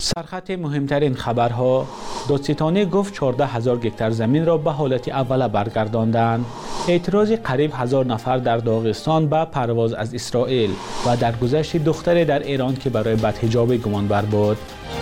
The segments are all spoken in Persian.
سرخط مهمترین خبرها: دادستانی گفت 14,000 گکتار زمین را به حالت اول برگرداندند. اعتراض قریب 1000 نفر در داغستان به پرواز از اسرائیل و درگذشت دختری در ایران که برای بدحجابی گمانبر بود.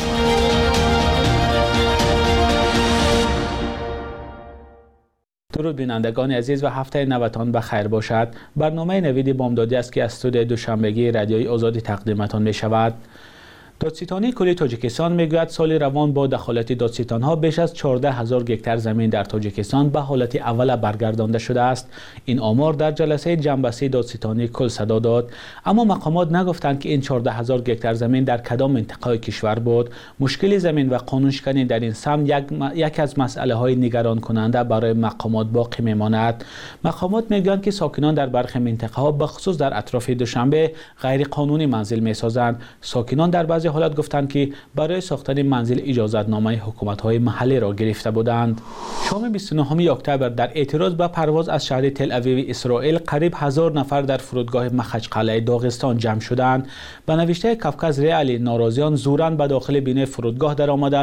درود بینندگان عزیز و هفته نوتان بخیر باشد. برنامه نوید بامدادی است که از استودیوی دوشنبگی رادیوی آزادی تقدیمتان می شود. دادستانی کلی تاجیکستان میگوید سال روان با دخالت دادستانها بیش از 14,000 گکتار زمین در تاجیکستان به حالت اول برگردانده شده است. این آمار در جلسه جنببسته دادستانی کل صدا داد، اما مقامات نگفتند که این 14,000 گکتار زمین در کدام منطقه کشور بود. مشکل زمین و قانون شکنی در این سمت یک از مسئله های نگران کننده برای مقامات باقی میماند. مقامات میگویند که ساکنان در برخی منطقه ها به خصوص در اطراف دوشنبه غیر قانونی منزل میسازند. ساکنان در بعضی حالت گفتند که برای ساختن منزل اجازتنامه حکومت‌های محلی را گرفته بودند. شام 29 اکتبر در اعتراض به پرواز از شهر تل اویو اسرائیل قریب 1000 نفر در فرودگاه مخچقلعه داغستان جمع شدند. به نوشته کاوکاز ریالی ناراضیان زوراً به داخل بینه فرودگاه درآمده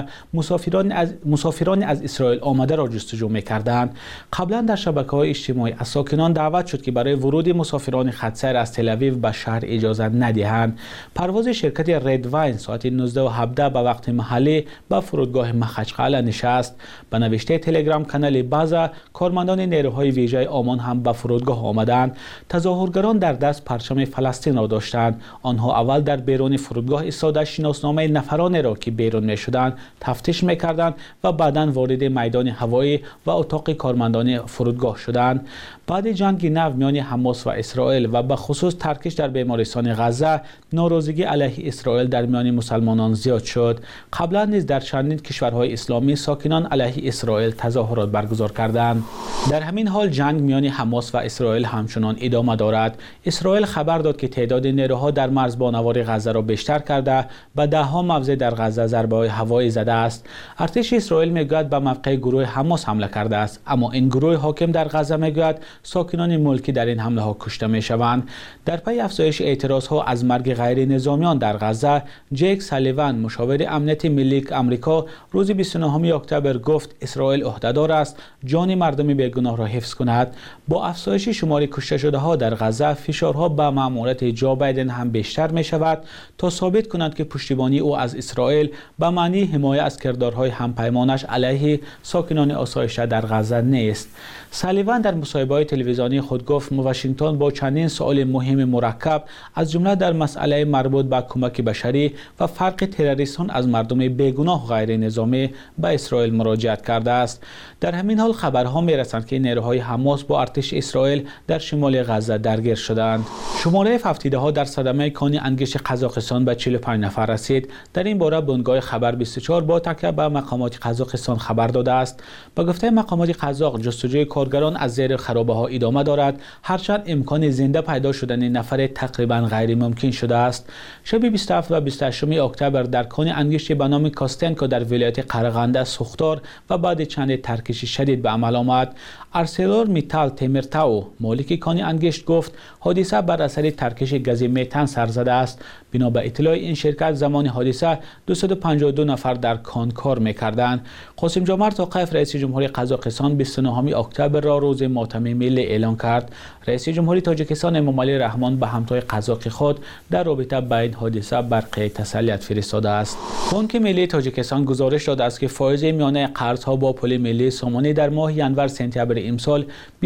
مسافران از اسرائیل آمده را جستجو می‌کردند. قبلا در شبکه‌های اجتماعی از ساکنان دعوت شد که برای ورود مسافران خط‌سیر از تل اویو به شهر اجازه ندهند. پرواز شرکت رد واین ساعت 19:17 به وقت محلی به فرودگاه مخچقلعه نشست. به نوشته تلگرام کانال بازا کارمندان نیروهای ویژه آمان هم به فرودگاه آمدند. تظاهرگران در دست پرچم فلسطین را داشتند. آنها اول در بیرون فرودگاه ایستاده شناسنامه نفرانی را که بیرون می‌شدند تفتیش می‌کردند و بعداً وارد میدان هوایی و اتاق کارمندان فرودگاه شدند. بعد جنگ نو میان حماس و اسرائیل و به خصوص ترکش در بیمارستان غزه، ناراضگی علیه اسرائیل در میان مسلمانان زیاد شد. قبلا نیز در چندین کشورهای اسلامی ساکنان علیه اسرائیل تظاهرات برگزار کردند. در همین حال جنگ میان حماس و اسرائیل همچنان ادامه دارد. اسرائیل خبر داد که تعداد نیروها در مرز بانوار غزه را بیشتر کرده و ده‌ها موضع در غزه ضربه‌های هوایی زده است. ارتش اسرائیل میگوید به موقع گروه حماس حمله کرده است، اما این گروه حاکم در غزه میگوید ساکنان ملکی در این حمله ها کشته میشوند. در پی افزایش اعتراض ها از مرگ غیر نظامیان در غزه، جیک سالیوان مشاور امنیت ملی آمریکا روز 29 اکتبر گفت اسرائیل عهدهدار است جان مردم بیگناه را حفظ کند. با افزایش شمار کشته شده ها در غزه، فشارها به مأموریت جو بایدن هم بیشتر می شود تا ثابت کند که پشتیبانی او از اسرائیل به معنی حمایت از کردارهای همپیمانش علیه ساکنان آسایش‌ده در غزه نیست. سالیوان در مصاحبه تلویزیونی خود گفت واشنگتن با چندین سوال مهم مرکب از جمله در مسئله مربوط به کمک بشری و فرق تروریستان از مردم بیگناه غیر نظامی به اسرائیل مراجعت کرده است. در همین حال خبرها میرسند که نیروهای حماس با ارتش اسرائیل در شمال غزه درگیر شدند. شماره فوتیده ها در صدمه کانی انگشت قزاقستان به 45 نفر رسید. در این باره بنگاه خبر 24 با تکیه به مقامات قزاقستان خبر داده است. به گفته مقامات قزاق، جستجوی کارگران از زیر خرابه ها ادامه دارد، هرچند امکان زنده پیدا شدن نفر تقریبا غیر ممکن شده است. شب 27 و 28 اکتبر در کان انگشت به نام کاستنکو در ولایت قرغنده سوختار و بعد چند ترکش شدید به عمل آمد. ارسلور میتال تیمرتاو مالک کان انگشت گفت حادثه بر اثر ترکش گاز متن سر زده است. بنا به اطلاع این شرکت زمان حادثه 252 نفر در کان کار می‌کردند. قاسم جمعت توقیف رئیس جمهوری قزاقستان 29 اکتبر را روز ماتم ملی اعلان کرد. رئیس جمهوری تاجیکستان امامعلی رحمان به همتای قزاق خود در رابطه با این حادثه برقی تسلیت فرستاده است. بانک ملی تاجیکستان گزارش داده است که فایز میانه قرض‌ها با پول ملی سامانه در ماه ینور سپتامبر امسال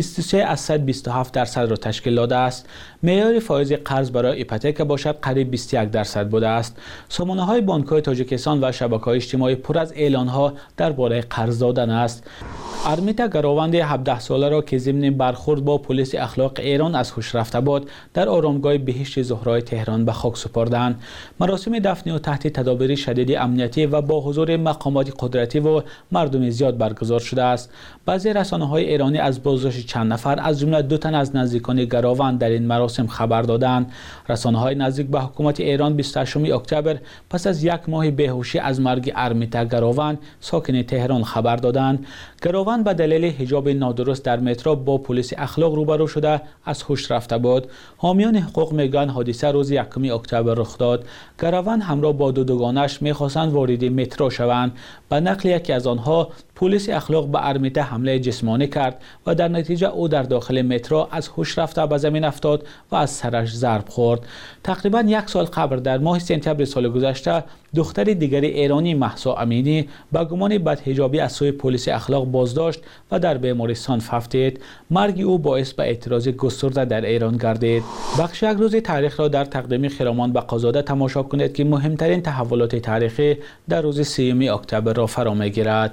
23.27% را تشکیل داده است. معیار فایز قرض برای ایپوتک باشد قریب 21% بوده است. سامانه‌های بانک‌های تاجیکستان و شبکه‌های اجتماعی پر از اعلان‌ها درباره قرض دادن است. ارمیتا گروند 17 ساله را که ضمن برخورد با پلیس اخلاق ایران از هوش رفته بود در آرامگاه بهشت زهرای تهران به خاک سپردند. مراسم دفن او تحت تدابیر شدید امنیتی و با حضور مقامات قدرتی و مردم زیاد برگزار شده است. بعضی رسانه‌های ایرانی از بازداشت چند نفر از جمله 2 تن از نزدیکان گروند در این مراسم خبر دادند. رسانه‌های نزدیک به حکومت ایران 28 اکتبر پس از یک ماه بیهوشی از مرگ ارمیتا گروند ساکن تهران خبر دادند. گروند کاروان به دلیل حجاب نادرست در مترو با پلیس اخلاق روبرو شده از هوش رفته بود. حامیان حقوق میگن حادثه روز 1 اکتبر رخ داد. کاروان همراه با دو دوگانش میخواستند وارد مترو شوند. به نقل یکی از آنها پلیس اخلاق به ارمیته حمله جسمانی کرد و در نتیجه او در داخل مترو از هوش رفته به زمین افتاد و از سرش ضرب خورد. تقریبا 1 سال قبل در ماه سپتامبر سال گذشته دختر دیگر ایرانی مهسا امینی با گمان بدحجابی از سوی پلیس اخلاق بازداشت و در بیمارستان ففتید. مرگ او باعث به اعتراض گسترده در ایران گردید. بخش یک روز تاریخ را در تقدیم خرامان بقازاده تماشا کنید که مهمترین تحولات تاریخی در روز 3 اکتبر را فرا میگیرد.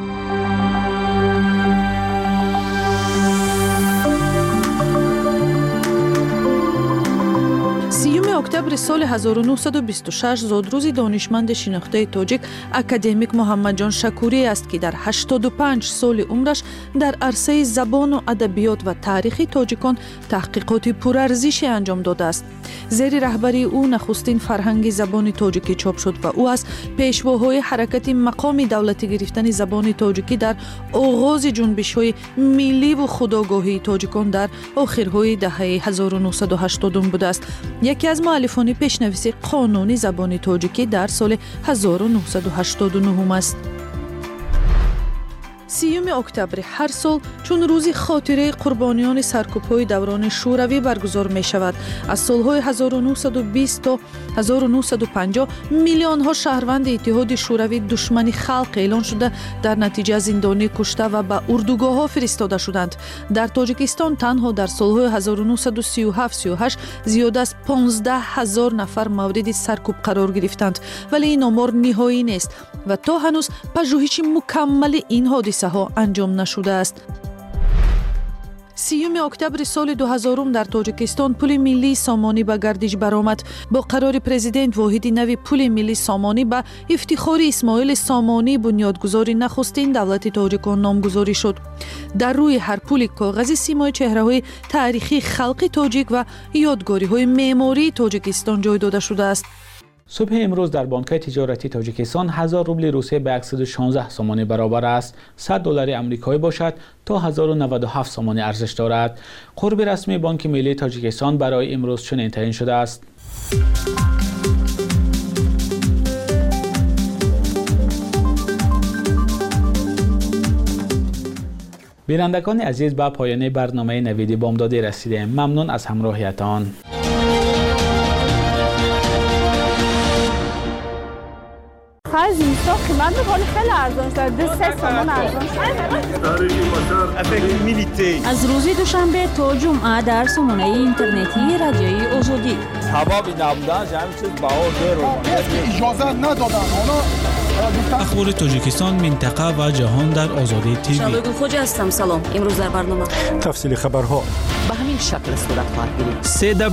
3 اکتبر سال 1926 زادروز دانشمند شناخته تاجیک اکادمیک محمد جان شکوری است که در 85 سال عمرش در عرصه زبان و ادبیات و تاریخ تاجیکان تحقیقات پرارزشی انجام داده است. زیر رهبری او نخستین فرهنگ زبان تاجیکی چاپ شد و او از پیشواهای حرکت مقام دولتی گرفتن زبان تاجیکی در آغاز جنبش‌های ملی و خودآگاهی تاجیکان در آخرهای دهه 1980 بوده است. یکی از مؤلفان پیشنویس قانون زبان تاجیکی در سال 1989 است. 3 اکتبر هر سال چون روز خاطره قربانیان سرکوب‌های دوران شوروی برگزار می شود. از سالهای 1920 تا 1950 میلیون ها شهروند اتحاد شوروی دشمن خلق اعلان شده در نتیجه زندانی کشته و به اردوگاه ها فرستاده شدند. در تاجیکستان تنها در سالهای 1937-38 زیاد از 15,000 نفر مورد سرکوب قرار گرفتند، ولی این آمار نهایی نیست و تا هنوز پژوهش مکمل این حادثه ها انجام نشده است. 3 اکتبر سال 2000 در تاجیکستان پل ملی سامانی به گردش برآمد. با قرار پرزیدنت واحد نوی پل ملی سامانی به افتخار اسماعیل سامانی بنیادگذار نخستین دولت تاجیکان نامگذاری شد. در روی هر پل کاغذی سیمای چهره‌های تاریخی خلق تاجیک و یادگاری‌های معماری تاجیکستان جای داده شده است. صبح امروز در بانک‌های تجارتی تاجیکستان 1000 روبل روسیه به 116 سومانی برابر است. 100 دلار آمریکایی باشد تا 1097 سومانی ارزش دارد. قرب رسمی بانک ملی تاجیکستان برای امروز چنین تعیین شده است. بینندگان عزیز، به پایان برنامه نویدی بامدادی رسیدیم. ممنون از همراهیتان. از اینستا قیمت میکنه خیلی ارزان شد. 2-3 تومان ارزان شد. از روز دوشنبه تا جمعه در سامانه اینترنتی رادیوی آزادی. حباب نبودن همین چیز باور رو اجازه ندادن. اخبار تاجیکستان، منطقه و جهان در آزادی تیوی. شالوگل خوجا هستم. سلام. امروز در برنامه تفصیل خبرها به همین شکل صورت خواهد گرفت.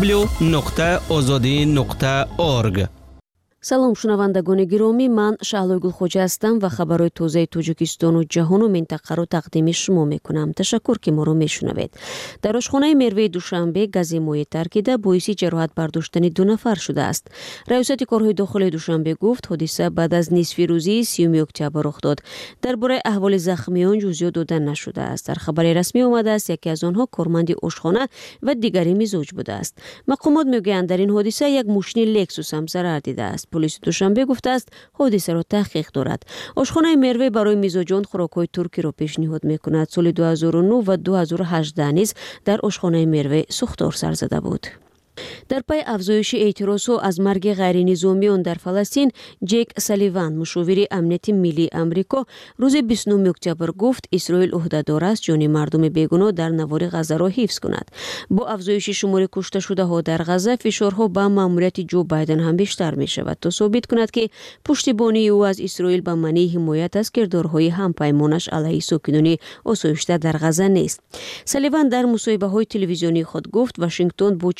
www.azadi.org. سلام شنوندگان گرامی، من شهلوگل خوجا هستم و خبرهای تازه تاجیکستان و جهان و منطقه رو تقدیم شما میکنم. تشکر که ما رو میشنوید. در آشخانه مروه دوشنبه گاز مایع ترکیده باعث جراحت برداشتن 2 نفر شده است. ریاست کارهای داخلی دوشنبه گفت حادثه بعد از نصف روزی 3 اکتبر رخ داد. درباره احوال زخمیان جزئیات داده نشده است. در خبر رسمی آمده است یکی از آنها کارمند آشخانه و دیگری مزاج بوده است. مقامات میگویند در این حادثه یک ماشین لکسوس هم ضرر دیده است. پلیس دوشنبه گفته است حادثه را تحقیق دارد. آشخانه مروه برای مزاجان خوراک‌های ترکی را پیشنهاد می‌کند. سال 2009 و 2018 نیز در آشخانه مروه سوختار سر زده بود. در پی افزایش اعتراض از مرگ غیر نظامیان در فلسطین، جک سالیوان مشاور امنیت ملی آمریکا روز 29 اکتبر گفت اسرائیل عهده‌دار است جان مردم بیگناه در نوار غزه را حفظ کند. با افزایش شمار کشته شده ها در غزه، فشارها به ماموریت جو بایدن هم بیشتر می شود تا ثابت کند که پشتیبانی او از اسرائیل به معنی حمایت از کردارهای همپیمانش علیه ساکنان آسایشته در غزه نیست. سالیوان در مصاحبه‌های تلویزیونی خود گفت واشنگتن با چندین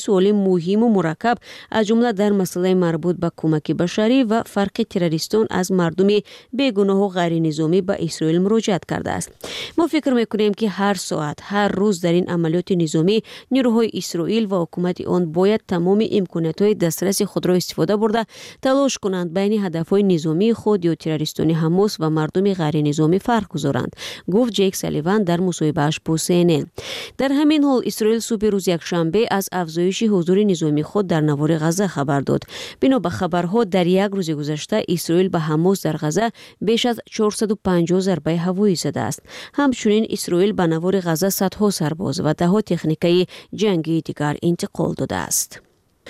سوال مهم و مرکب از جمله در مسئله مربوط به کمک بشری و فرق تروریستان از مردم بیگناه و غیر نظامی به اسرائیل مراجعت کرده است. ما فکر میکنیم که هر ساعت هر روز در این عملیات نظامی نیروهای اسرائیل و حکومت آن باید تمام امکانات‌های دسترس خود را استفاده برده تلاش کنند بین هدف‌های نظامی خود یا تروریستان حماس و مردم غیر نظامی فرق گذارند، گفت جیک سالیوان در مصاحبه‌اش با CNN. در همین حال اسرائیل صبح روز یکشنبه از افزایش حضور نظامی خود در نوار غزه خبر داد. بنا به خبرها در یک روز گذشته اسرائیل به حماس در غزه بیش از 450 ضربه هوایی زده است. همچنین اسرائیل به نوار غزه صدها سرباز و دهها تکنیک جنگی دیگر انتقال داده است.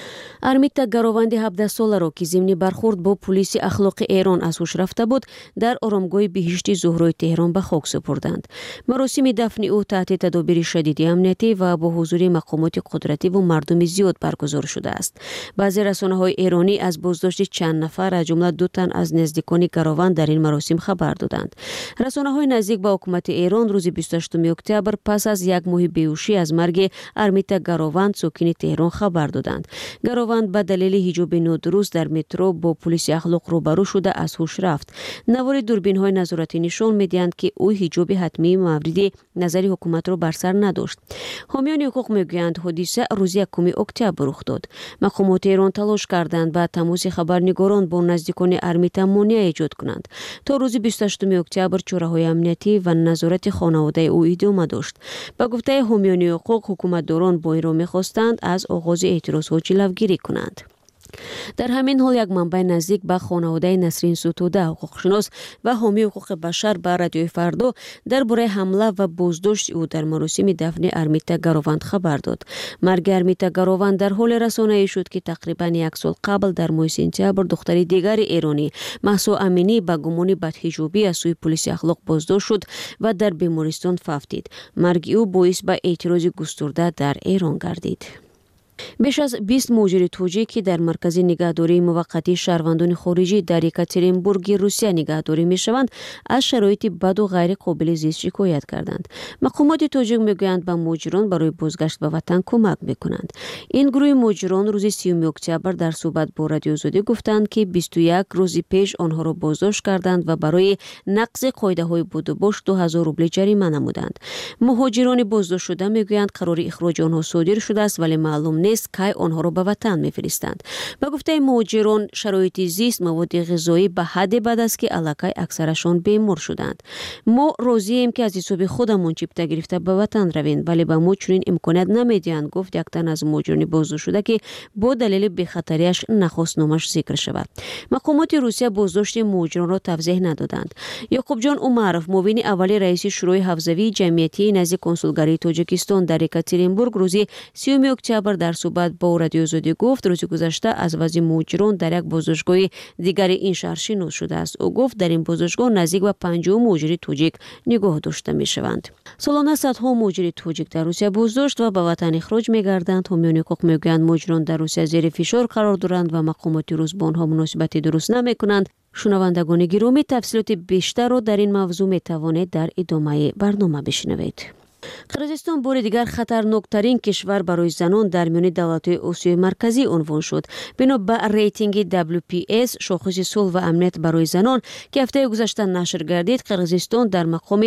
ارمیتا گارووند 17 ساله را که ضمن برخورد با پلیس اخلاق ایران از هوش رفته بود در آرامگاه بهشتی زهرای تهران به خاک سپردند. مراسم دفن او تحت تدابیر شدید امنیتی و با حضور مقامات قدرتی و مردم زیاد برگزار شده است. بعضی رسانه‌های ایرانی از بازداشت چند نفر از جمله 2 تن از نزدیکان گارووند در این مراسم خبر دادند. رسانه‌های نزدیک به حکومت ایران روز 28 اکتبر پس از یک ماه بیهوشی از مرگ ارمیتا گارووند ساکن تهران خبر دادند. گارووند به دلیل حجاب نادرست در مترو با پلیس اخلاق روبرو شده از هوش رفت. نوار دوربین‌های نظارتی نشان می‌دهند که او حجاب حتمی مورد نظر حکومت را بر سر نداشت. حامیان حقوق میگویند حادثه روز 1 اکتبر رخ داد. مقامات ایران تلاش کردند با تماس خبرنگاران با نزدیکان ارمیتا مانع ایجاد کنند. تا روز 28 اکتبر چاره‌های امنیتی و نظارت خانواده او ادامه داشت. با گفته حامیان حقوق حکومتداران با این را می‌خواستند از آغاز اعتراضات جلوگیری کنند. در همین حال یک منبع نزدیک به خانواده نسرین ستوده حقوقشناس و حامی حقوق بشر به رادیوی فردا درباره حمله و بازداشت او در مراسم دفن ارمیتا گارووند خبر داد. مرگ ارمیتا گارووند در حال رسانه‌ای شد که تقریبا 1 سال قبل در ماه سپتامبر دختر دیگر ایرانی مهسا امینی به گمان بدحجابی از سوی پلیس اخلاق بازداشت شد و در بیمارستان فوتید. مرگ او باعث به اعتراض گسترده در ایران گردید. بیش از 20 مهاجر توجیکی در مرکز نگهداری موقتی شهروندان خارجی در یکاترینبورگ روسیه نگهداری میشوند از شرایط بد و غیر قابل زیست شکایت کردند. مقامات توجیک میگویند به مهاجران برای بازگشت به وطن کمک میکنند. این گروه مهاجران روز 30 اکتبر در صحبت با رادیو آزادی گفتند که 21 روز پیش آنها را بازداشت کردند و برای نقض قاعده‌های بود و باش 2000 روبل جریمه نمودند. مهاجران بازداشت شده میگویند قرار اخراج آنها صادر شده است ولی معلوم نیست که آنها را به وطن میفرستند. به گفته مهاجران شرایط زیست مواد غذایی به حد بد است که الکی اکثرشان بیمار شدند. ما راضییم که از حساب خودمون چیپتا گرفته به وطن رویم ولی به ما چنین امکانات نمیدهند، گفت یک تن از مهاجران بازداشت شده که با دلیل بی‌خطریش نخواست نامش ذکر شود. مقامات روسیه بازداشت مهاجران را توضیح ندادند. یعقوب جان عمرов معاون اول رئیس شورای حوزوی جمعیتی نزد کنسولگری تاجیکستان در یکاترینبورگ روز 30 اکتبر در صحبت با رادیو آزادی گفت روز گذشته از وضع مهاجران در یک بازداشتگاه دیگر این شهر شنود شده است. او گفت در این بازداشتگاه نزدیک به 50 مهاجر توجیک نگاه داشته میشوند. سالانه صدها مهاجر توجیک در روسیه بازداشت و به وطن اخراج میگردند. حامیان حقوق میگویند مهاجران در روسیه زیر فشار قرار دارند و مقامات روس با آنها مناسبت درست نمیکنند. شنوندگان گرامی تفصیلات بیشتر را در این موضوع میتوانید در ادامه برنامه بشنوید. قرقیزستان بار دیگر خطرناکترین کشور برای زنان در میان دولت‌های آسیای مرکزی عنوان شد. بنا به ریتینگ WPS شاخص صلح و امنیت برای زنان که هفته گذشته نشر گردید، قرقیزستان در مقام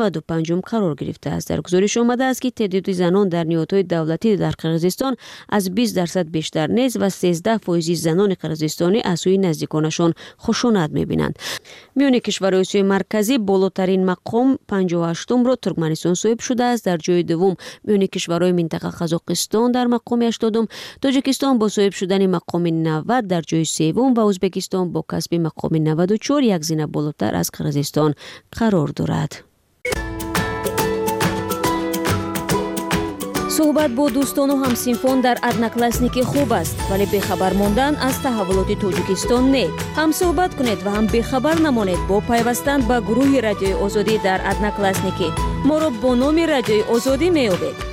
95 قرار گرفته است. در گزارش آمده است که تعداد زنان در نهادهای دولتی در قرقیزستان از 20% بیشتر نیست و 13% زنان قرقیزستانی از سوی نزدیکانشان خشونت می‌بینند. میان کشورهای آسیای مرکزی بالاترین مقام 58م را ترکمنستان صاحب شده است. در جای دوم میان کشورهای منطقه قزاقستان در مقام 80م، تاجیکستان با صاحب شدن مقام 90 در جای سوم و ازبکستان با کسب مقام 94 یک زینه بالاتر از قرقیزستان قرار دارد. صحبت با دوستان و همسنفان در ادناکلاسنیکی خوب است ولی بیخبر ماندن از تحولات تاجیکستان نه. هم صحبت کنید و هم بیخبر نمانید با پیوستن به گروه رادیوی آزادی در ادناکلاسنیکی. ما را با نام رادیوی آزادی می‌یابید.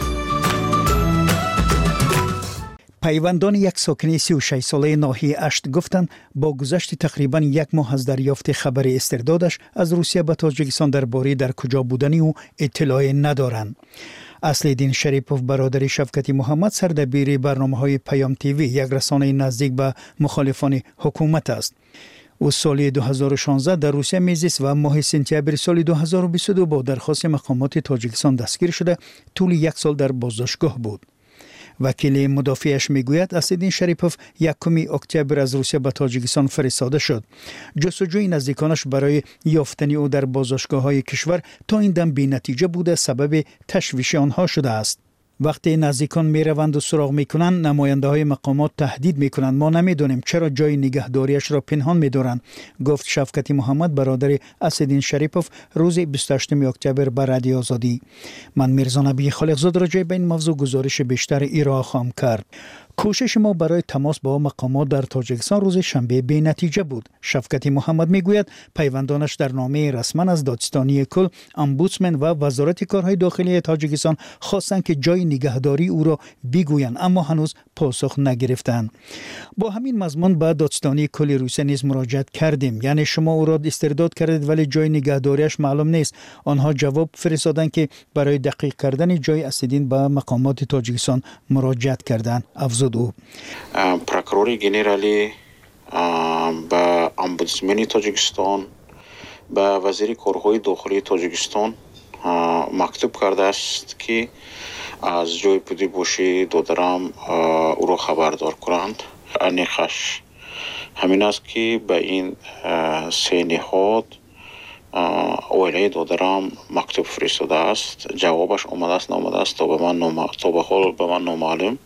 پیوندان یک ساکنه 36 ساله ناحیه اشت گفتند با گذشت تقریبا 1 ماه از دریافت خبر استردادش از روسیه به تاجیکستان درباره در کجا بودنی او اطلاعی ندارند. اصل‌الدین شریپوف برادر شفقتی محمد سردبیر برنامه‌های پیام تیوی، یک رسانه نزدیک به مخالفان حکومت است. او سال 2016 در روسیه میزیست و ماه سپتامبر سال 2022 با درخواست مقامات تاجیکستان دستگیر شده طول 1 سال در بازداشتگاه بود. وکیل مدافعش میگوید اصل‌الدین شریپوف 1 اکتبر از روسیه به تاجیکستان فرستاده شد. جستجوی نزدیکانش برای یافتن او در بازداشتگاه‌های کشور تا این دم بی‌نتیجه بوده، سبب تشویش آنها شده است. وقتی نزدیکان میروند و سراغ میکنند، نماینده های مقامات تهدید میکنند ما نمیدونیم چرا جای نگهداریش را پنهان میدارند، گفت شفقتی محمد برادر اصل‌الدین شریپوف روز 28 اکتبر به رادیو آزادی. من میرزا نبی خالقزاد راجع به این موضوع گزارش بیشتر ارائه خواهم کرد. کوشش ما برای تماس با مقامات در تاجیکستان روز شنبه بی نتیجه بود. شفقتی محمد میگوید پیوندانش در نامه رسما از دادستانی کل، امبودسمن و وزارت کارهای داخلی تاجیکستان خواستند که جای نگهداری او را بگویند، اما هنوز پاسخ نگرفتند. با همین مضمون به دادستانی کل روسیه نیز مراجعه کردیم، یعنی شما او را استرداد کردید ولی جای نگهداریش معلوم نیست. آنها جواب فرستادند که برای دقیق کردن جای اصل‌الدین به مقامات تاجیکستان مراجعه کردند. پروکورور گنرالی به امبودسمن تاجیکستان، به وزیر کارهای داخلی تاجیکستان مکتوب کرده است که از جای پدیدباشی دادرم او را خبردار کنند. انیخش همین است که به این 3 نهاد اولیه دادرم مکتوب فرستاده است. جوابش آمده است نامده است تا به حال به من نامعلوم.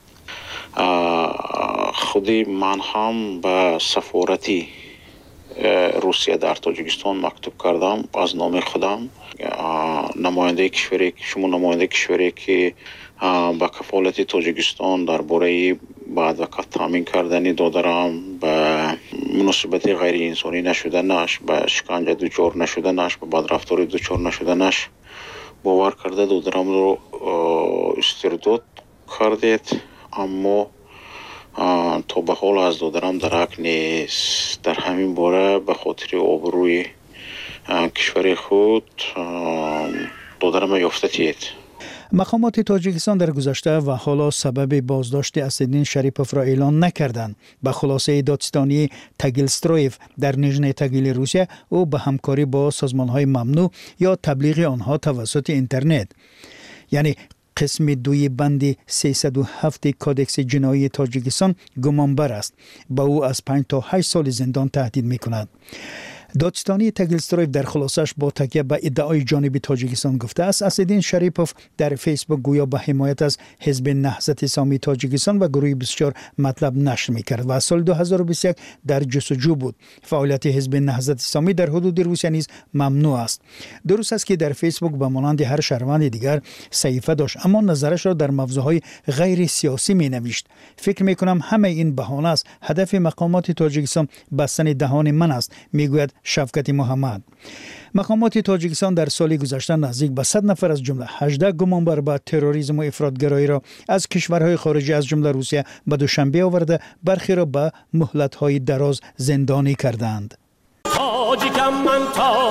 خودی من هم به سفارتی روسیه در تاجیکستان مکتوب کردم از نام خودم. نماینده کشوری که با کفالت تاجیکستان درباره بعد وقت تامین کردن دادرم به مناسبت غیر انسانی نشدنش، به شکنجه دچار نشدنش، به بدرفتاری دچار نشدنش باور کرده دادرم رو استرداد کردید، اما تا به حال از دادرم درک نیست. در همین باره به خاطر آبروی کشور خود دادرم یافته تید. مقامات تاجیکستان در گذشته و حالا سبب بازداشت اصل‌الدین شریپوف را اعلان نکردند. به خلاصه دادستانی تگیلسترویف در نیژنی تگیل روسیه، او به همکاری با سازمان‌های ممنوع یا تبلیغ آنها توسط اینترنت، یعنی قسم 2 بند 307 کادکس جنایی تاجیکستان گمانبر است. با او از 5 تا 8 سال زندان تهدید می‌کند. دادستانی تگیلسترویف در خلاصش با تکیه به ادعای جانب تاجیکستان گفته است اصل‌الدین شریپوف در فیسبوک گویا به حمایت از حزب نهضت اسلامی تاجیکستان و گروه 24 مطلب نشر می‌کرد و سال 2021 در جستجو بود. فعالیت حزب نهضت اسلامی در حدود روسیه نیز ممنوع است. درست است که در فیسبوک به مانند هر شهروند دیگر صحیفه داشت، اما نظرش را در موضوعهای غیر سیاسی می‌نوشت. فکر می‌کنم همه این بهانه است. هدف مقامات تاجیکستان بستن دهان من است، میگوید شفقتی محمد. مقامات تاجیکستان در سال گذشته نزدیک به 100 نفر از جمله 18 گمانبر به تروریسم و افراطگرایی را از کشورهای خارجی از جمله روسیه به دوشنبه آورده، برخی را به مهلت‌های دراز زندانی کردند. تاجیکم من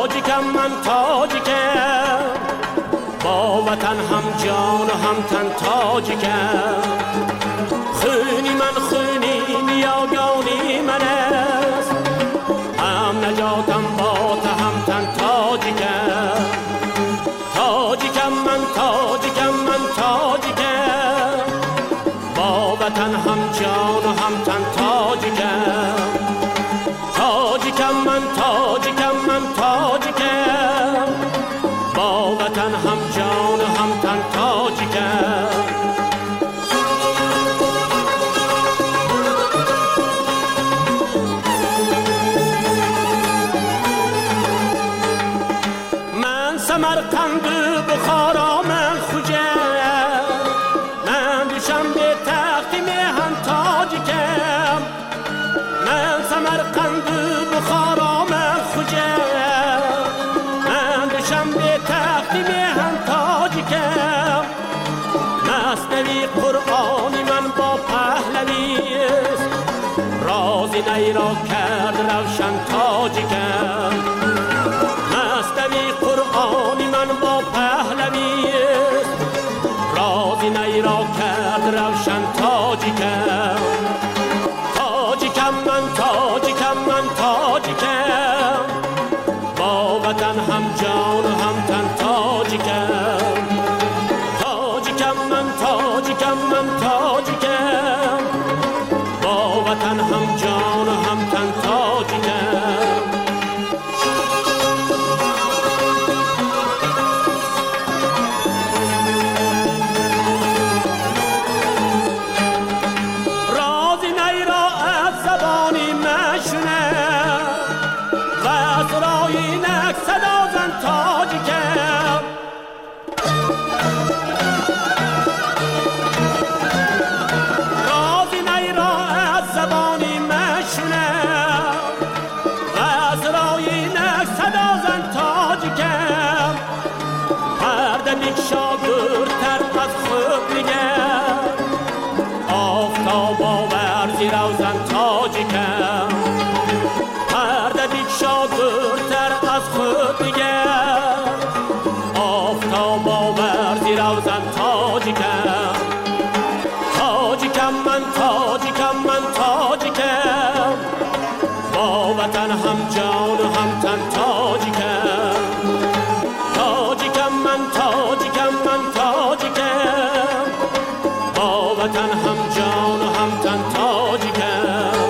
با وطن هم جان و هم تن تاجیکم، خونی من خونی نیاگانی من است، هم نجاتم با تا هم تن تاجیکم. تاجیکم من با وطن هم جان و هم تن تاجیکم. تاجیکم من با وطن هم جان و هم تن تاجیکم. سمرقند بخارا من خوجه، من دوشم به تخت میهن تاجیکم. من سمرقند بخارا من خوجه، من دوشم به تخت میهن تاجیکم. مثنوی قرآنی من با پهلوی است، رازی نی را کرد روشن تاجیکم. مثنوی قرآنی من با پهلوی است، هم جان و هم تن تاجیکم، تاجیکم من تاجیکم من تاجیکم، با وطن هم جان و هم تن تاجیکم. رازی نیرا از زبانی مشونه و اسرایی نک صدا زن تاجیکم. رازی نیرا از زبانی مشونه و اسرایی نک صدا زن تاجیکم. پرده بیکشا دورتر از خود نگر، آفتاب آور زیر اوزن تاجیکم. پرده بیکشا دورتر از خود نگر، آفتاب آور زیر اوزن تاجیکم. تاجیکم من تاجیکم من تاجیکم، با وطن هم جان و هم تن تاجیکم. تاجیکم من تاجیکم من تاجیکم، با وطن هم جان و هم تن تاجیکم.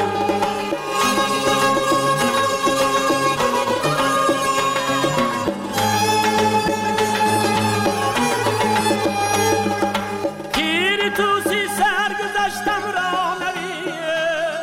پیری توسی سرگذشتم را نویه.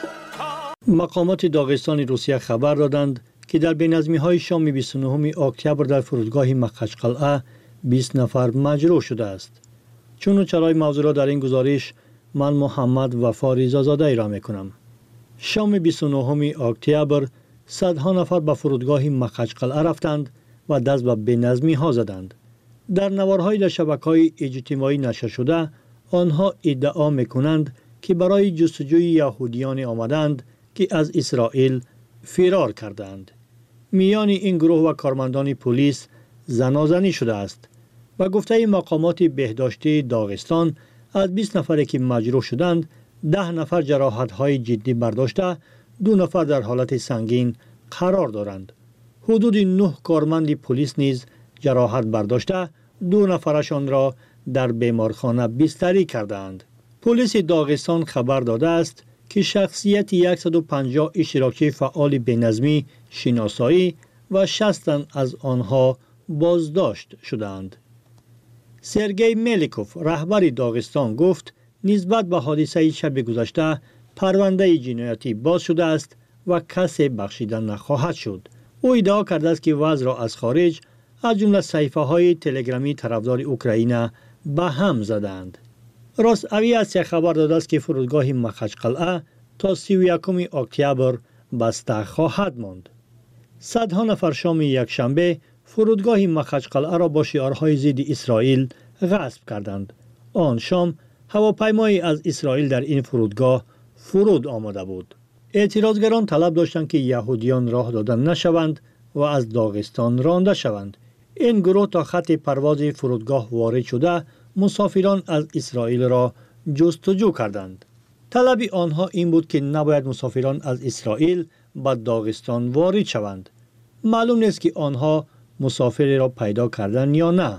مقامات داغستان روسیه خبر دادند که در بینظمی‌های شام 29 اکتبر در فرودگاه مخچقلعه 20 نفر مجروح شده است. چون و چرای موضوع را در این گزارش من محمد وفا ریزازاده ای را میکنم. شام 29 اکتبر صدها نفر به فرودگاه مخچقلعه رفتند و دست به بینظمی‌ها زدند. در نوارهای در شبکه‌های اجتماعی نشر شده آنها ادعا میکنند که برای جستجوی یهودیان آمدند که از اسرائیل فرار کردند. میان این گروه و کارمندان پلیس زنازنی شده است و گفته مقامات بهداشتی داغستان از 20 نفری که مجروح شدند 10 نفر جراحت‌های جدی برداشته، 2 نفر در حالت سنگین قرار دارند. حدود 9 کارمند پلیس نیز جراحت برداشته، 2 نفرشان را در بیمارخانه بستری کردند. پلیس داغستان خبر داده است که شخصیت 150 اشتراکی فعال بینظمی شناسایی و 60 از آنها بازداشت شدند. سرگئی ملیکوف رهبر داغستان گفت نسبت به حادثه شب گذشته پرونده جنایتی باز شده است و کسی بخشیده نخواهد شد. او ادعا کرده است که وضع را از خارج از جمله صفحه‌های تلگرامی طرفدار اوکراین به هم زدند. راست اویاسیا خبر داده است که فرودگاه مخچقلعه تا 31 اکتبر بسته خواهد ماند. صدها نفر شام یکشنبه فرودگاه مخچقلعه را با شعارهای ضد اسرائیل غصب کردند. آن شام هواپیمایی از اسرائیل در این فرودگاه فرود آمده بود. اعتراضگران طلب داشتند که یهودیان راه داده نشوند و از داغستان رانده شوند. این گروه تا خط پرواز فرودگاه وارد شده مسافران از اسرائیل را جستجو کردند. طلب آنها این بود که نباید مسافران از اسرائیل به داغستان وارد شوند. معلوم نیست که آنها مسافری را پیدا کردند یا نه.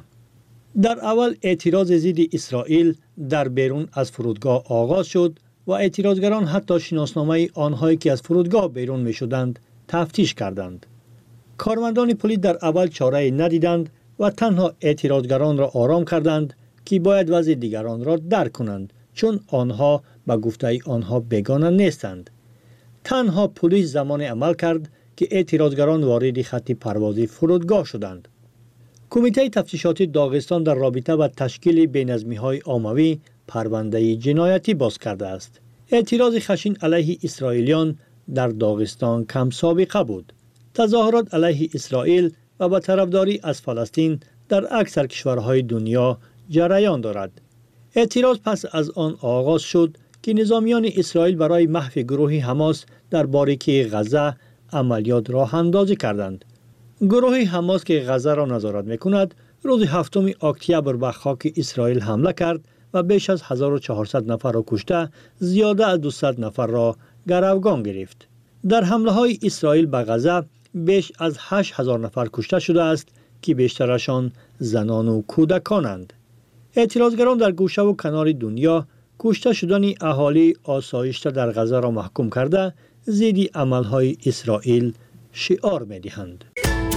در اول اعتراض ضد اسرائیل در بیرون از فرودگاه آغاز شد و اعتراضگران حتی شناسنامه آنهایی که از فرودگاه بیرون می شدند تفتیش کردند. کارمندان پلیس در اول چاره ندیدند و تنها اعتراضگران را آرام کردند که باید وضع دیگران را درک کنند، چون آنها به گفته آنها بیگانه نیستند. تنها پلیس زمان عمل کرد که اعتراضگران وارد خط پروازی فرودگاه شدند. کمیته تفتیشاتی داغستان در رابطه با تشکیل بینظمی‌های عمومی پرونده جنایتی باز کرده است. اعتراض خشن علیه اسرائیلیان در داغستان کم سابقه بود. تظاهرات علیه اسرائیل و با طرفداری از فلسطین در اکثر کشورهای دنیا جریان دارد. اعتراض پس از آن آغاز شد که نظامیان اسرائیل برای محو گروه حماس در باریکه غزه عملیات راه اندازی کردند. گروه حماس که غزه را نظارت می‌کند، روز 7 اکتبر به خاک اسرائیل حمله کرد و بیش از 1400 نفر را کشته، زیاده از 200 نفر را گروگان گرفت. در حمله‌های اسرائیل به غزه بیش از 8,000 نفر کشته شده است که بیشترشان زنان و کودکانند. اعتراضگران در گوشه و کنار دنیا کشته شدن اهالی آسایشته در غزه را محکوم کرده ضد عملهای اسرائیل شعار می‌دهند.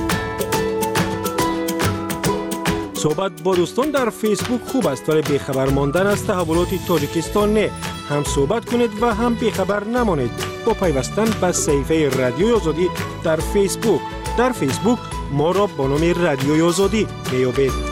صحبت با دوستان در فیسبوک خوب است ولی بیخبر ماندن از تحولات تاجیکستان نه. هم صحبت کنید و هم بیخبر نمانید با پیوستن به صفحه رادیوی آزادی در فیسبوک. در فیسبوک ما را با نام رادیوی آزادی میابید.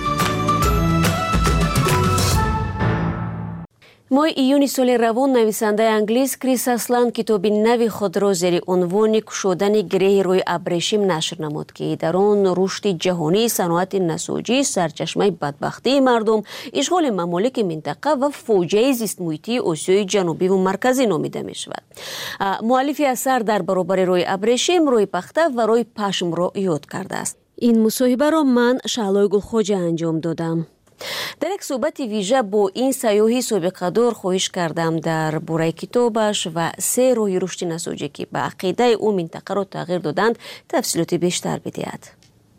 ماه ایون سال روان نویسنده انگلیس کریس اسلند کتابی نوی خود را زیر عنوان کشودن گره روی ابریشم نشر نمود که در آن رشد جهانی صنعت نساجی سرچشمه بدبختی مردم، اشغال ممالک منطقه و فوجای زیست محیطی آسیای جنوبی و مرکزی نامیده می شود. مؤلف اثر در برابر روی ابریشم، روی پخته و روی پشم را یاد کرده است. این مصاحبه را من شعلای گلخوجه انجام دادم. در یک صحبت ویژه با این سیاحی سابقه دار خواهش کردم در باره کتابش و 3 راه رشد نساجی که به عقیده او منطقه را تغییر دادند تفصیلات بیشتر بدهد.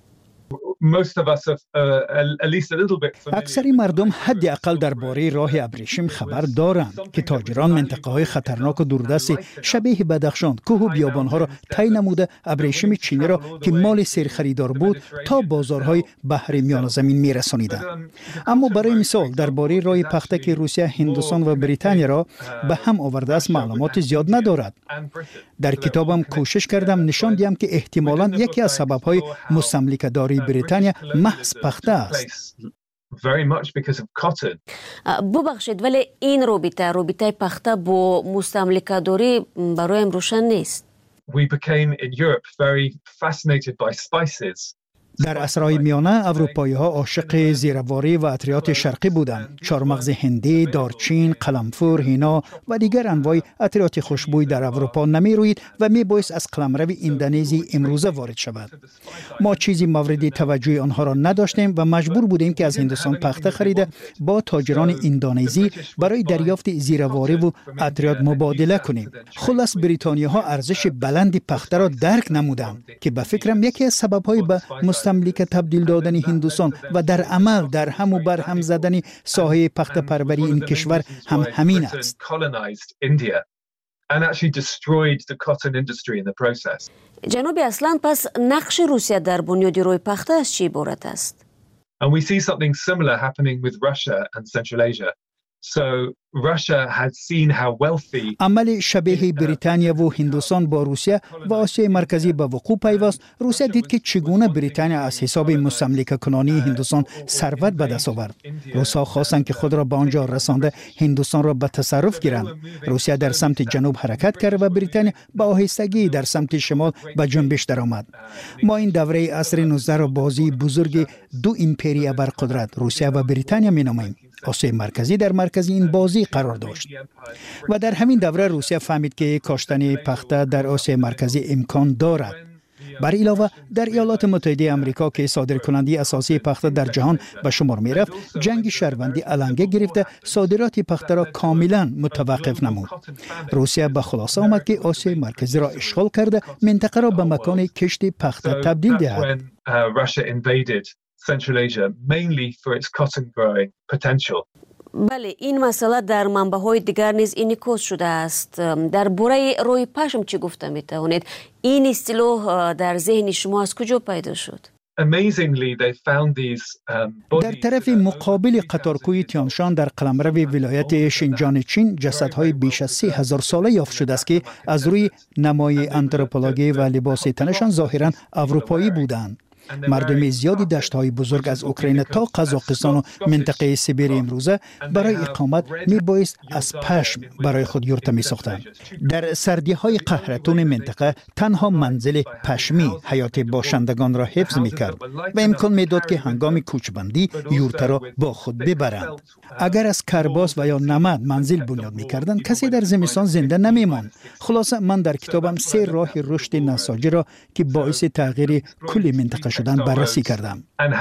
اکثر مردم حداقل درباره راه ابریشم خبر دارند که تاجران منطقه‌های خطرناک و دوردست شبیه بدخشان، کوه و بیابان‌ها را طی نموده ابریشم چینی را که مال سیر خریدار بود تا بازارهای بحر میان زمین می‌رسانیدند. اما برای مثال درباره راه پخته که روسیه، هندوستان و بریتانیا را به هم آورده است معلومات زیاد ندارد. در کتابم کوشش کردم نشان دهم که احتمالاً یکی از سبب‌های مستملکه‌داری بریتانیا محض پخته است. ببخشید ولی این رابطه پخته با مستملکه‌داری برایم روشن نیست. در عصرهای میانه اروپایی‌ها عاشق زیرواری و عطریات شرقی بودند. چارمغز هندی، دارچین، قلمفور، هینا و دیگر انواع عطریات خوشبوی در اروپا نمی‌روید و می‌بایست از قلمرو اندونزی امروزه وارد شود. ما چیزی مورد توجه آنها را نداشتیم و مجبور بودیم که از هندوستان پخته خریده با تاجران اندونزی برای دریافت زیرواری و عطریات مبادله کنیم. خلاص بریتانیاها ارزش بلند پخته را درک نمودند که به فکرم یکی از سبب‌های به مستملک تبدیل دادن هندوستان و در عمل در هم و بر هم زدن ساحه پخته پروری این کشور هم همین است. جناب اسلند، پس نقش روسیه در بنیاد روی پخته از چی عبارت است؟ عمل شبیه بریتانیا و هندوستان با روسیه و آسیای مرکزی به وقوع پیوست. روسیه دید که چگونه بریتانیا از حساب مستملکه کنانی هندوستان ثروت به دست آورد. روس‌ها خواستند که خود را به آنجا رسانده هندوستان را به تصرف گیرند. روسیه در سمت جنوب حرکت کرد و بریتانیا با آهستگی در سمت شمال به جنبش درآمد. ما این دوره عصر 19 را بازی بزرگ دو امپریا برقدرت روسیه و بریتانیا می‌نامیم. آسیای مرکزی در مرکز این بازی قرار داشت و در همین دوره روسیه فهمید که کاشتن پخته در آسیای مرکزی امکان دارد. بر علاوه در ایالات متحده آمریکا که صادرکننده اساسی پخته در جهان به شمار می رفت، جنگ شهروندی علنگه گرفته صادرات پخته را کاملا متوقف نمود. روسیه به خلاصه آمد که آسیای مرکزی را اشغال کرده منطقه را به مکان کشت پخته تبدیل دهد. Central Asia, mainly for its cotton growing potential. بله، این مسئله در منبع‌های دیگر نیز انعکاس شده است. در باره روی پشم چی گفته می‌توانید؟ این اصطلاح در ذهن شما از کجا پیدا شد؟ در طرف مقابل قطارکوی تیانشان در قلمرو ولایت شینجان چین جسدهای بیش از 3000 ساله یافت شده است که از روی نمای آنتروپولوژی و لباس تنشان ظاهراً اروپایی بودند. مردم زیادی دشت‌های بزرگ از اوکراین تا قزاقستان و منطقه سیبری امروزه برای اقامت میبایست از پشم برای خود یورت می‌ساختند. در سردی‌های قهرتون منطقه تنها منزل پشمی حیات باشندگان را حفظ می‌کرد و امکان میداد که هنگام کوچبندی یورت را با خود ببرند. اگر از کرباس و یا نمد منزل بنیاد می‌کردند کسی در زمستان زنده نمی‌ماند. خلاصه من در کتابم 3 راه رشد نساجی را که باعث تغییر کل منطقه شدن بررسی کردم.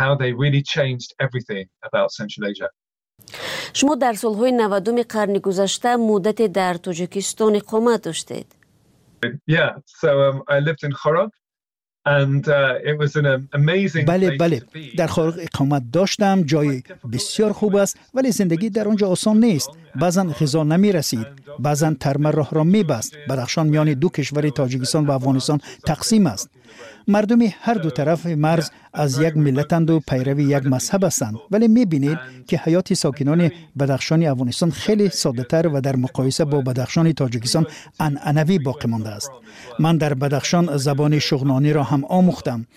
شما در سالهای 90 قرن گذشته مدت در تاجیکستان اقامت داشتید. I lived in Khorog بله در خارج اقامت داشتم. جای بسیار خوب است ولی زندگی در آنجا آسان نیست. بعضا غذا نمی رسید، بعضا ترمه راه را می بست. بدخشان میان دو کشور تاجیکستان و افغانستان تقسیم است. مردمی هر دو طرف مرز از یک ملتند و پیروی یک مذهب هستند، ولی می‌بینید که حیات ساکنان بدخشان افغانستان خیلی ساده‌تر و در مقایسه با بدخشان تاجیکستان عنعنوی باقی مانده است. من در بدخشان زبان شغنانی را هم آموختم.